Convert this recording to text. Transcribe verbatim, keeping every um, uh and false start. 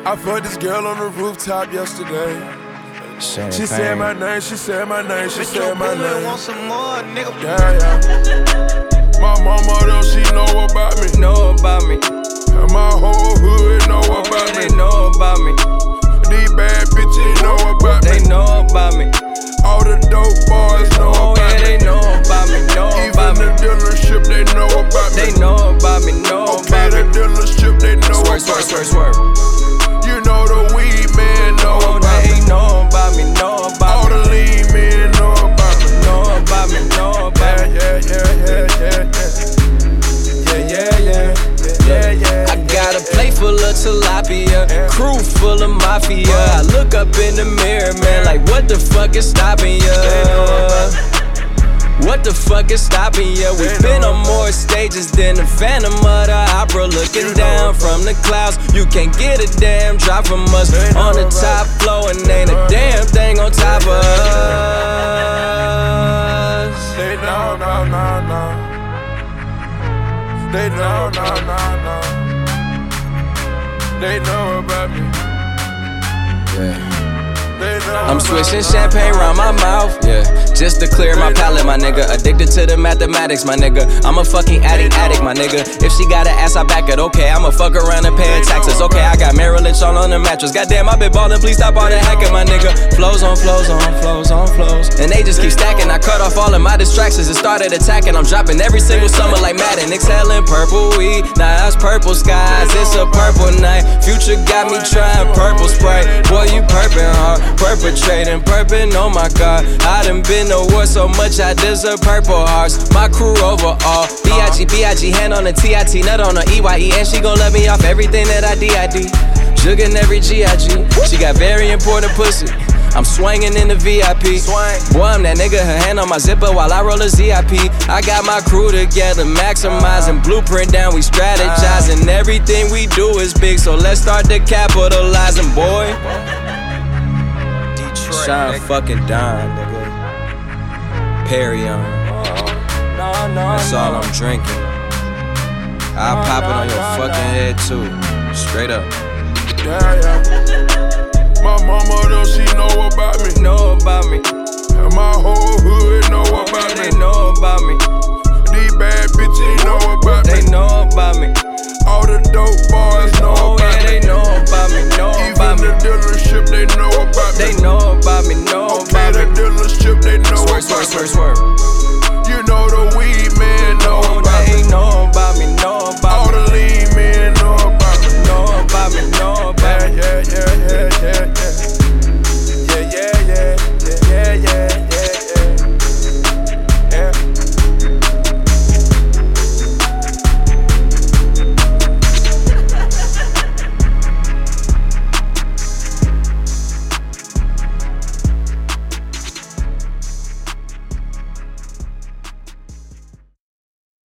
I fucked this girl on the rooftop yesterday. Champagne. She said my name, she said my name, she Bitch, said my your bullet name. want some more, nigga. Yeah, yeah. My mama though, she know about me. Know about me. And my whole hood know about They me. know about me. These bad bitches know about They me. know about me. All the dope boys know Oh about yeah, me. they know about me. Know about Even me. the dealership, they know about me. They know about me. Know Okay, about the me. dealership, they know Swerve, about swerve, me. swerve, swerve. You know the weed man know Oh, about they me. know about me. Know All about the me. lean men know about me. Know about me. Know about me. Yeah, yeah, yeah, yeah, yeah, yeah, yeah, yeah, yeah, yeah. I got a plate full of tilapia, crew full of mafia. I look up in the mirror, man, like what the fuck is stopping ya? What the fuck is stopping ya? We've been on more stages than the Phantom of the Opera. Looking down from the clouds, you can't get a damn drop from us. On the top floor and ain't a damn thing on top of us. They know, no, no, no. They know, no, no, no. They know about me. Yeah. They know I'm about swishing me. champagne round my mouth, yeah, just to clear my palate, my nigga. Addicted to the mathematics, my nigga. I'm a fucking addict, addict, my nigga. If she got an ass, I back it, okay. I'ma fuck around and paying taxes, okay. I got Merrill Lynch all on the mattress. Goddamn, I been ballin', please stop all the hacking, my nigga. Flows on flows on flows on flows, and they just keep stacking. I cut off all of my distractions and started attacking. I'm dropping every single summer like Madden. Exhaling purple weed, now that's purple skies. It's a purple night. Future got me trying purple Sprite. Boy, you purpin' hard. Perpetrating, purping, oh my god. I done been to war so much, I deserve purple hearts. My crew overall. B I G, B I G, hand on the T I T, nut on the E Y E. And she gon' let me off everything that I D I D. Juggin' every G I G. She got very important pussy. I'm swinging in the V I P. Boy, I'm that nigga, her hand on my zipper while I roll a Z I P. I got my crew together, maximizing, blueprint down, we strategizing. Everything we do is big, so let's start to capitalizing, boy. Shine fucking dime, nigga. Perry on. That's all I'm drinking. I'll pop it on your fucking head too. Straight up. Yeah, yeah. My mama though, she know about me. Know about me. And my whole hood know about me. They know about me.